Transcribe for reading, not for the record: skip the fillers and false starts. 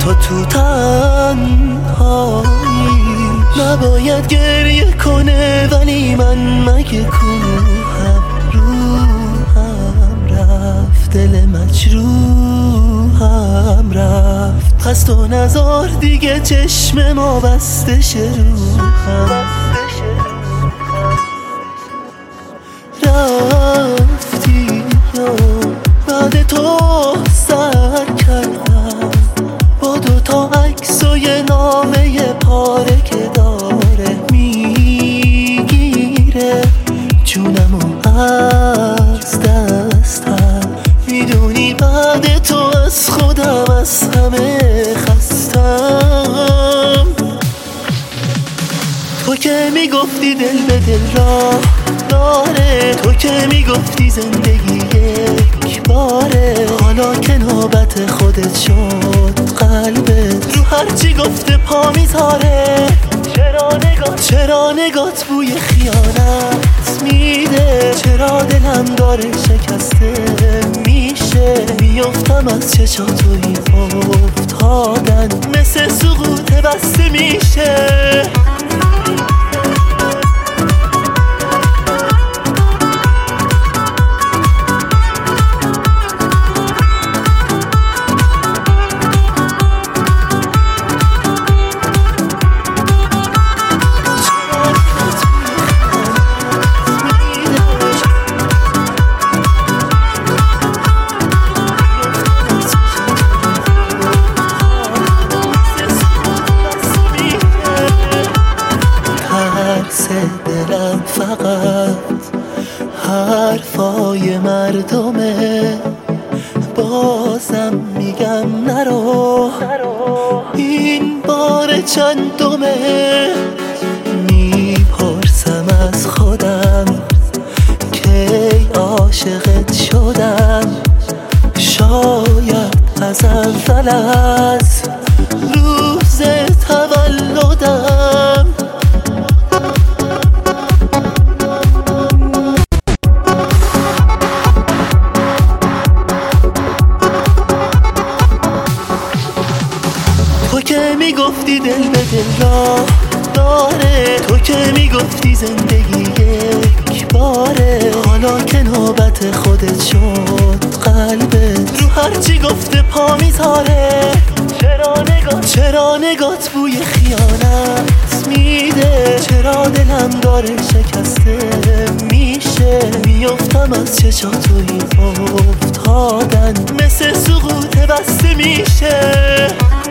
تو تو تنهایی. نباید گریه کنه ولی من مگه کوهم، روحم رفت، دل مجروحم رفت. پس تو نذار دیگه چشم ما بسته شه، روحم رفتی یا بعد تو سر کردم با دوتا عکس و یه نامه پاره که داره میگیره جونمو از دستم. میدونی بعد تو از خودم از همه خستم. تو که میگفتی دل به دل راه داره، تو که میگفتی زندگی یک باره. حالا که نوبت خودت شد قلبت رو هرچی گفته پا میذاره. چرا نگات بوی خیانت میده، چرا دلم داره شکسته میشه. میافتم از چشات و این افتادن مثل سقوط بسته میشه. دلم فقط حرفای مردمه، بازم میگم نرو، این بار چندمه. میپرسم از خودم کی عاشقت شدم، شاید از اول از روز تولدم. تو که میگفتی دل به دل راه داره، تو که میگفتی زندگی یک باره. حالا که نوبت خودت شد قلبت رو هرچی گفته پا میذاره. چرا نگات بوی خیانت میده، چرا دلم داره شکسته میشه. میافتم از چشات و این افتادن مثل سقوط بسته میشه.